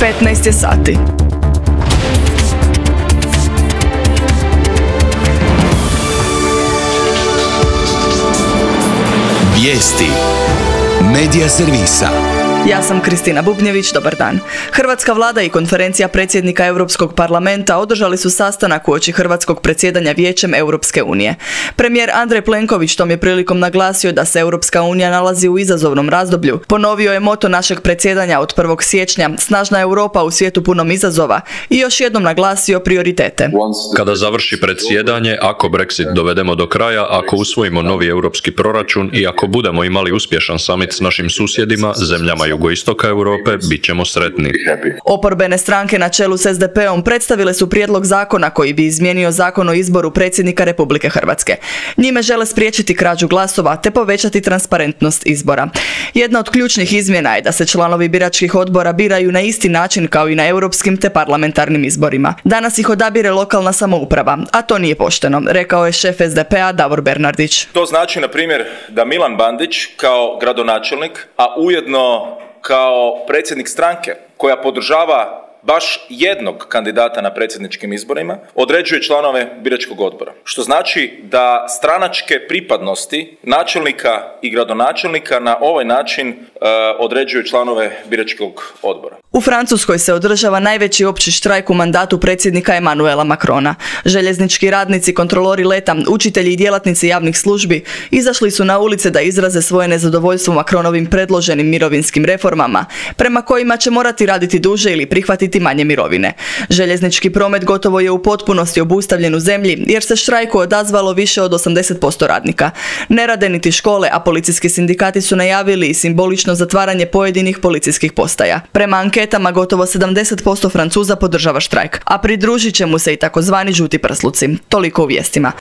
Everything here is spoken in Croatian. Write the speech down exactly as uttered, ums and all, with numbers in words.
petnaest je sati. Vijesti Medija servisa. Ja sam Kristina Bubnjević, dobar dan. Hrvatska vlada i konferencija predsjednika Europskog parlamenta održali su sastanak uoči hrvatskog predsjedanja Vijećem Europske unije. Premijer Andrej Plenković tom je prilikom naglasio da se Europska unija nalazi u izazovnom razdoblju. Ponovio je moto našeg predsjedanja od prvog siječnja, snažna Europa u svijetu punom izazova, i još jednom naglasio prioritete. Kada završi predsjedanje, ako Brexit dovedemo do kraja, ako usvojimo novi europski proračun i ako budemo imali uspješan summit s našim susjedima, zemljama jugoistoka Europe, bit ćemo sretni. Oporbene stranke na čelu s S D P-om predstavile su prijedlog zakona koji bi izmijenio zakon o izboru predsjednika Republike Hrvatske. Njime žele spriječiti krađu glasova te povećati transparentnost izbora. Jedna od ključnih izmjena je da se članovi biračkih odbora biraju na isti način kao i na europskim te parlamentarnim izborima. Danas ih odabire lokalna samouprava, a to nije pošteno, rekao je šef S D P-a Davor Bernardić. To znači, na primjer, da Milan Bandić kao gradonačelnik, a ujedno kao predsjednik stranke koja podržava baš jednog kandidata na predsjedničkim izborima, određuje članove biračkog odbora. Što znači da stranačke pripadnosti načelnika i gradonačelnika na ovaj način uh, određuju članove biračkog odbora. U Francuskoj se održava najveći opći štrajk u mandatu predsjednika Emmanuela Macrona. Željeznički radnici, kontrolori leta, učitelji i djelatnici javnih službi izašli su na ulice da izraze svoje nezadovoljstvo Macronovim predloženim mirovinskim reformama, prema kojima će morati raditi duže ili prihvatiti manje mirovine. Željeznički promet gotovo je u potpunosti obustavljen u zemlji jer se štrajku odazvalo više od osamdeset posto radnika. Ne rade niti škole, a policijski sindikati su najavili i simbolično zatvaranje pojedinih policijskih postaja. Prema anketama gotovo sedamdeset posto Francuza podržava štrajk, a pridružit će mu se i takozvani žuti prsluci. Toliko u vijestima.